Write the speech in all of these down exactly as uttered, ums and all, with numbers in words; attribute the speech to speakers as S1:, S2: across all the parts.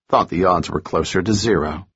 S1: thought the odds were closer to zero.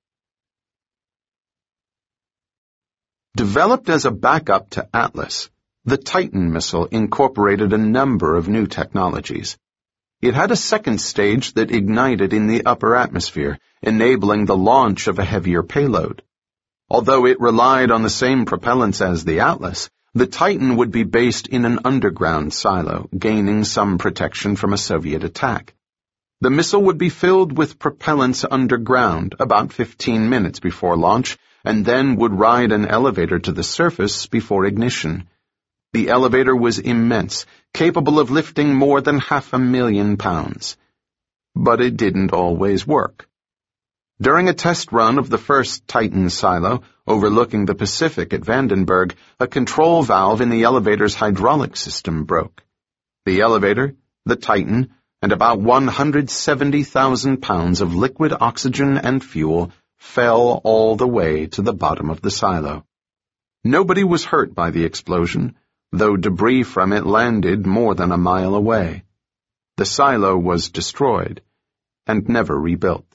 S1: Developed as a backup to Atlas, the Titan missile incorporated a number of new technologies. It had a second stage that ignited in the upper atmosphere, enabling the launch of a heavier payload. Although it relied on the same propellants as the Atlas, the Titan would be based in an underground silo, gaining some protection from a Soviet attack. The missile would be filled with propellants underground about fifteen minutes before launch, and then would ride an elevator to the surface before ignition. The elevator was immense, capable of lifting more than half a million pounds. But it didn't always work. During a test run of the first Titan silo, overlooking the Pacific at Vandenberg, a control valve in the elevator's hydraulic system broke. The elevator, the Titan, and about one hundred seventy thousand pounds of liquid oxygen and fuel fell all the way to the bottom of the silo. Nobody was hurt by the explosion, though debris from it landed more than a mile away. The silo was destroyed and never rebuilt.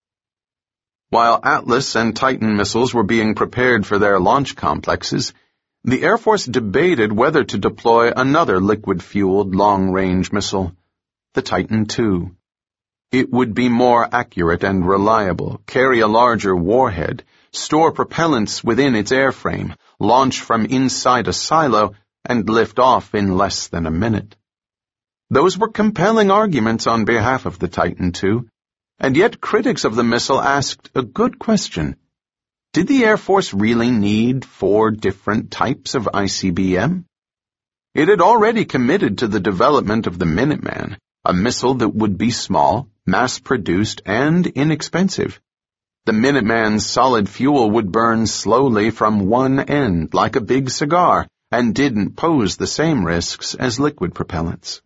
S1: While Atlas and Titan missiles were being prepared for their launch complexes, the Air Force debated whether to deploy another liquid-fueled long-range missile, the Titan two. It would be more accurate and reliable, carry a larger warhead, store propellants within its airframe, launch from inside a silo, and lift off in less than a minute. Those were compelling arguments on behalf of the Titan two, and yet critics of the missile asked a good question. Did the Air Force really need four different types of I C B M? It had already committed to the development of the Minuteman, a missile that would be small, mass-produced, and inexpensive. The Minuteman's solid fuel would burn slowly from one end like a big cigar, and didn't pose the same risks as liquid propellants.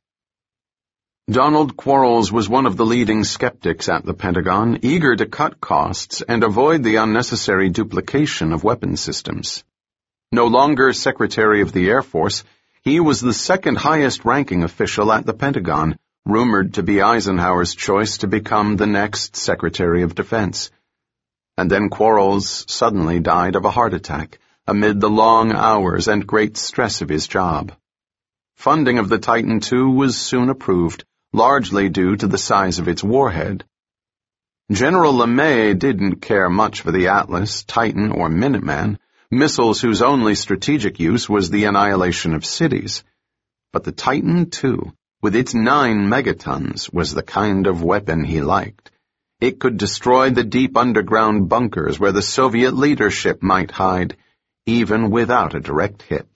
S1: Donald Quarles was one of the leading skeptics at the Pentagon, eager to cut costs and avoid the unnecessary duplication of weapon systems. No longer Secretary of the Air Force, he was the second highest-ranking official at the Pentagon, rumored to be Eisenhower's choice to become the next Secretary of Defense. And then Quarles suddenly died of a heart attack, amid the long hours and great stress of his job. Funding of the Titan two was soon approved, largely due to the size of its warhead. General LeMay didn't care much for the Atlas, Titan, or Minuteman, missiles whose only strategic use was the annihilation of cities. But the Titan two, with its nine megatons, was the kind of weapon he liked. It could destroy the deep underground bunkers where the Soviet leadership might hide, even without a direct hit.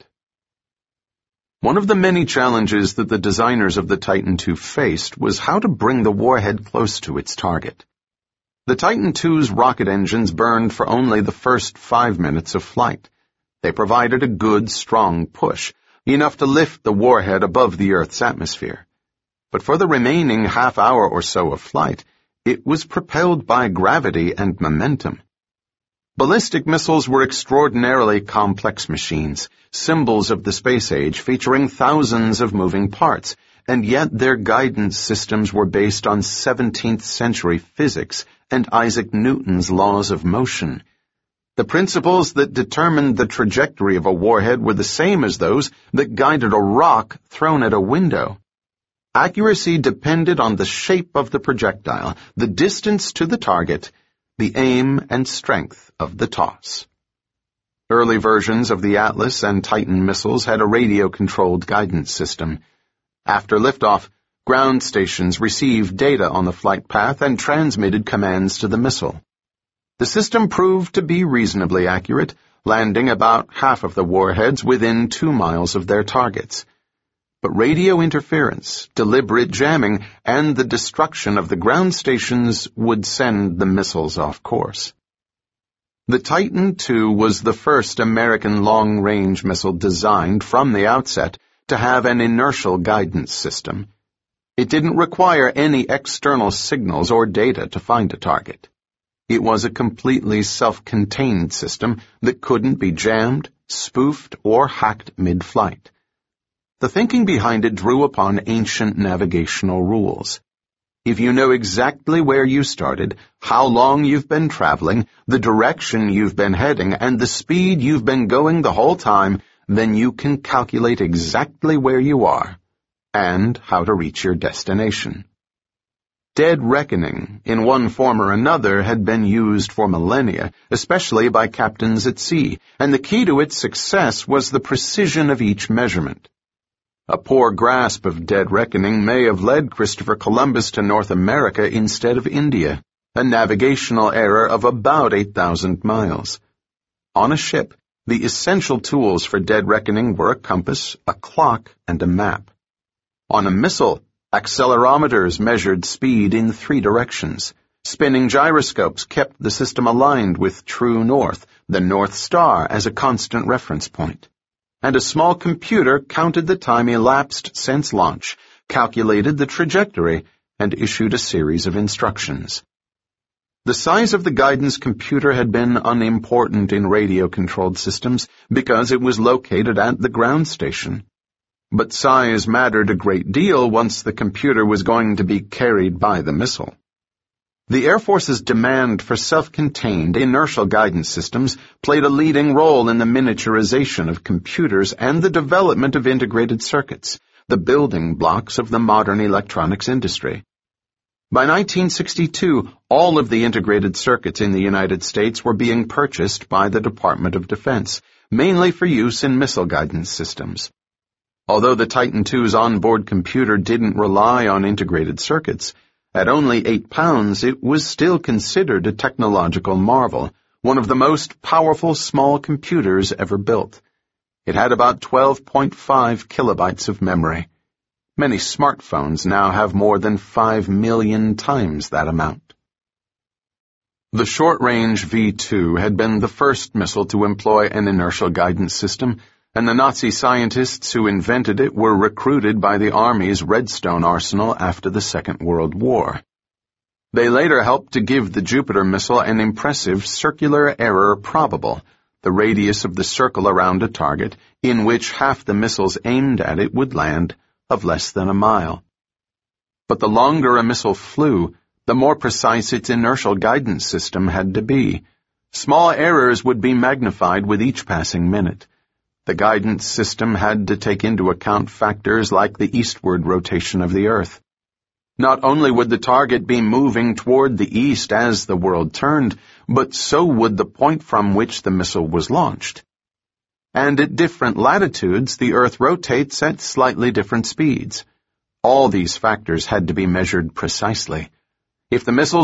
S1: One of the many challenges that the designers of the Titan two faced was how to bring the warhead close to its target. The Titan two's rocket engines burned for only the first five minutes of flight. They provided a good, strong push, enough to lift the warhead above the Earth's atmosphere. But for the remaining half hour or so of flight, it was propelled by gravity and momentum. Ballistic missiles were extraordinarily complex machines, symbols of the space age featuring thousands of moving parts, and yet their guidance systems were based on seventeenth century physics and Isaac Newton's laws of motion. The principles that determined the trajectory of a warhead were the same as those that guided a rock thrown at a window. Accuracy depended on the shape of the projectile, the distance to the target, the aim and strength of the toss. Early versions of the Atlas and Titan missiles had a radio-controlled guidance system. After liftoff, ground stations received data on the flight path and transmitted commands to the missile. The system proved to be reasonably accurate, landing about half of the warheads within two miles of their targets. But radio interference, deliberate jamming, and the destruction of the ground stations would send the missiles off course. The Titan two was the first American long-range missile designed from the outset to have an inertial guidance system. It didn't require any external signals or data to find a target. It was a completely self-contained system that couldn't be jammed, spoofed, or hacked mid-flight. The thinking behind it drew upon ancient navigational rules. if you know exactly where you started, how long you've been traveling, the direction you've been heading, and the speed you've been going the whole time, then you can calculate exactly where you are and how to reach your destination. Dead reckoning, in one form or another, had been used for millennia, especially by captains at sea, and the key to its success was the precision of each measurement. A poor grasp of dead reckoning may have led Christopher Columbus to North America instead of India, a navigational error of about eight thousand miles. On a ship, the essential tools for dead reckoning were a compass, a clock, and a map. On a missile, accelerometers measured speed in three directions. Spinning gyroscopes kept the system aligned with true north, the North Star as a constant reference point. And a small computer counted the time elapsed since launch, calculated the trajectory, and issued a series of instructions. The size of the guidance computer had been unimportant in radio-controlled systems because it was located at the ground station. But size mattered a great deal once the computer was going to be carried by the missile. The Air Force's demand for self-contained, inertial guidance systems played a leading role in the miniaturization of computers and the development of integrated circuits, the building blocks of the modern electronics industry. By nineteen sixty-two, all of the integrated circuits in the United States were being purchased by the Department of Defense, mainly for use in missile guidance systems. Although the Titan two's onboard computer didn't rely on integrated circuits, at only eight pounds, it was still considered a technological marvel, one of the most powerful small computers ever built. It had about twelve point five kilobytes of memory. Many smartphones now have more than five million times that amount. The short-range V two had been the first missile to employ an inertial guidance system, and the Nazi scientists who invented it were recruited by the Army's Redstone arsenal after the Second World War. They later helped to give the Jupiter missile an impressive circular error probable, the radius of the circle around a target, in which half the missiles aimed at it would land, of less than a mile. But the longer a missile flew, the more precise its inertial guidance system had to be. Small errors would be magnified with each passing minute. The guidance system had to take into account factors like the eastward rotation of the Earth. Not only would the target be moving toward the east as the world turned, but so would the point from which the missile was launched. And at different latitudes, the Earth rotates at slightly different speeds. All these factors had to be measured precisely. If the missile's